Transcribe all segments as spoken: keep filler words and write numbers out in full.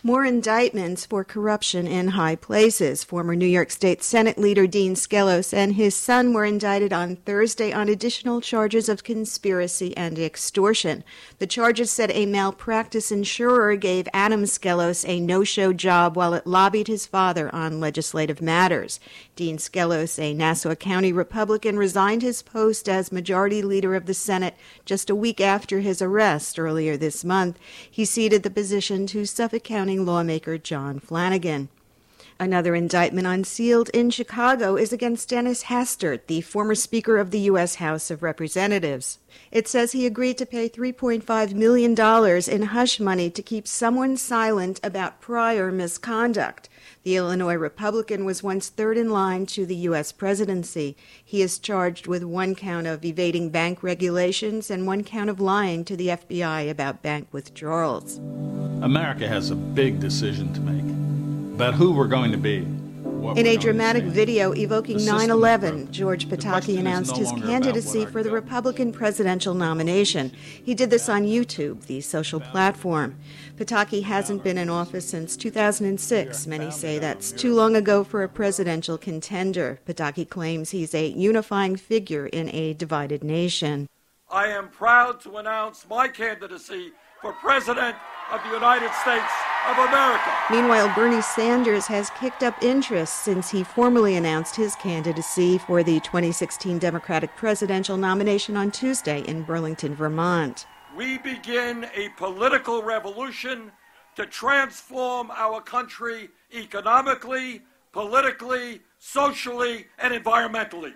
More indictments for corruption in high places. Former New York State Senate leader Dean Skelos and his son were indicted on Thursday on additional charges of conspiracy and extortion. The charges said a malpractice insurer gave Adam Skelos a no-show job while it lobbied his father on legislative matters. Dean Skelos, a Nassau County Republican, resigned his post as Majority Leader of the Senate just a week after his arrest earlier this month. He ceded the position to Suffolk County lawmaker John Flanagan. Another indictment unsealed in Chicago is against Dennis Hastert, the former Speaker of the U S House of Representatives. It says he agreed to pay three point five million dollars in hush money to keep someone silent about prior misconduct. The Illinois Republican was once third in line to the U S presidency. He is charged with one count of evading bank regulations and one count of lying to the F B I about bank withdrawals. America has a big decision to make about who we're going to be. In a dramatic video evoking nine eleven, George Pataki announced his candidacy for the Republican presidential nomination. He did this on YouTube, the social platform. Pataki hasn't been in office since two thousand six. Many say that's too long ago for a presidential contender. Pataki claims he's a unifying figure in a divided nation. I am proud to announce my candidacy for President of the United States of America. Meanwhile, Bernie Sanders has kicked up interest since he formally announced his candidacy for the twenty sixteen Democratic presidential nomination on Tuesday in Burlington, Vermont. We begin a political revolution to transform our country economically, politically, socially, and environmentally.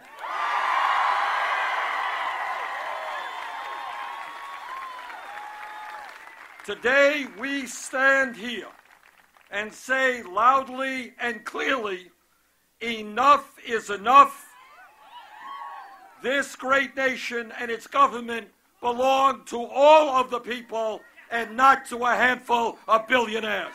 Today we stand here and say loudly and clearly, enough is enough. This great nation and its government belong to all of the people and not to a handful of billionaires.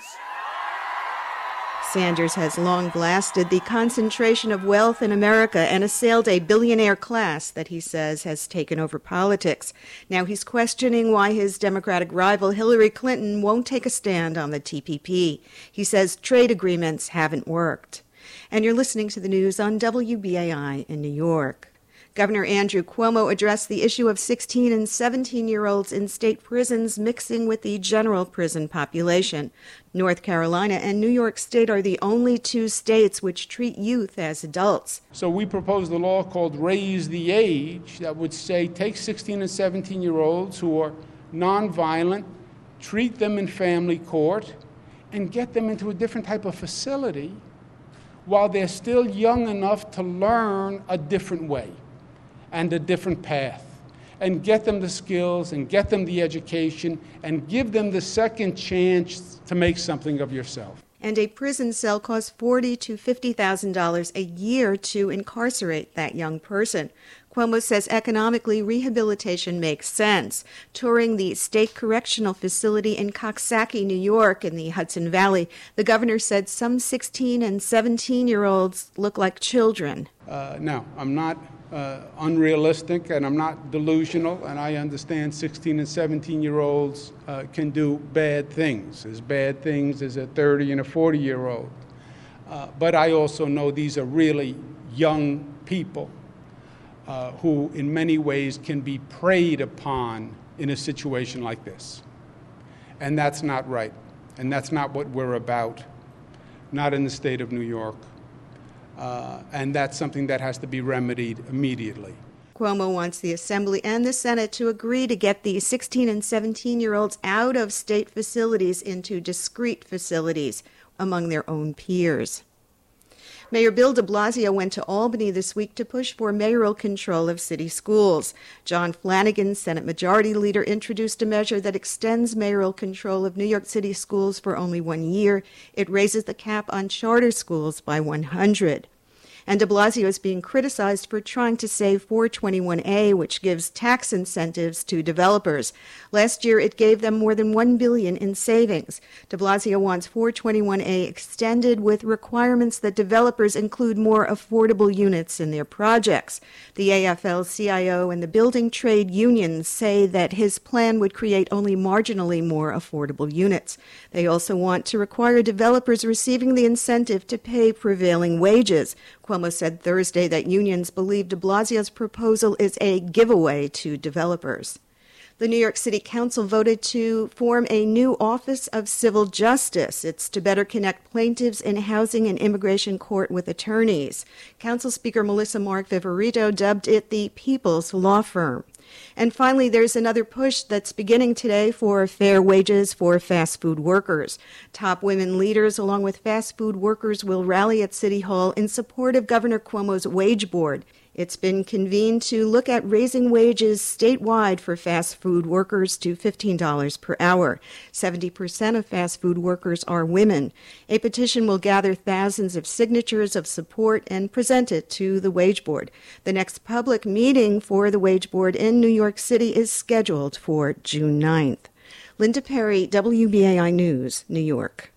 Sanders has long blasted the concentration of wealth in America and assailed a billionaire class that he says has taken over politics. Now he's questioning why his Democratic rival Hillary Clinton won't take a stand on the T P P. He says trade agreements haven't worked. And you're listening to the news on W B A I in New York. Governor Andrew Cuomo addressed the issue of sixteen and seventeen-year-olds in state prisons mixing with the general prison population. North Carolina and New York State are the only two states which treat youth as adults. So we proposed a law called Raise the Age that would say take sixteen and seventeen-year-olds who are nonviolent, treat them in family court, and get them into a different type of facility while they're still young enough to learn a different way and a different path, and get them the skills and get them the education and give them the second chance to make something of yourself. And a prison cell costs forty thousand to fifty thousand dollars a year to incarcerate that young person. Cuomo says economically rehabilitation makes sense. Touring the state correctional facility in Coxsackie, New York, in the Hudson Valley, the governor said some sixteen and seventeen-year-olds look like children. Uh, no, I'm not uh, unrealistic and I'm not delusional, and I understand sixteen and seventeen-year-olds uh, can do bad things, as bad things as a thirty and a forty-year-old. Uh, but I also know these are really young people uh, who in many ways can be preyed upon in a situation like this. And that's not right. And that's not what we're about, not in the state of New York. Uh, and that's something that has to be remedied immediately. Cuomo wants the Assembly and the Senate to agree to get the sixteen and seventeen-year-olds out of state facilities into discrete facilities among their own peers. Mayor Bill de Blasio went to Albany this week to push for mayoral control of city schools. John Flanagan, Senate Majority Leader, introduced a measure that extends mayoral control of New York City schools for only one year. It raises the cap on charter schools by one hundred. And de Blasio is being criticized for trying to save four twenty-one A, which gives tax incentives to developers. Last year, it gave them more than one billion dollars in savings. De Blasio wants four twenty-one A extended with requirements that developers include more affordable units in their projects. The A F L C I O and the building trade unions say that his plan would create only marginally more affordable units. They also want to require developers receiving the incentive to pay prevailing wages. Cuomo said Thursday that unions believe de Blasio's proposal is a giveaway to developers. The New York City Council voted to form a new Office of Civil Justice. It's to better connect plaintiffs in housing and immigration court with attorneys. Council Speaker Melissa Mark Viverito dubbed it the People's Law Firm. And finally, there's another push that's beginning today for fair wages for fast food workers. Top women leaders, along with fast food workers, will rally at City Hall in support of Governor Cuomo's wage board. It's been convened to look at raising wages statewide for fast food workers to fifteen dollars per hour. seventy percent of fast food workers are women. A petition will gather thousands of signatures of support and present it to the wage board. The next public meeting for the wage board in New York City is scheduled for June ninth. Linda Perry, W B A I News, New York.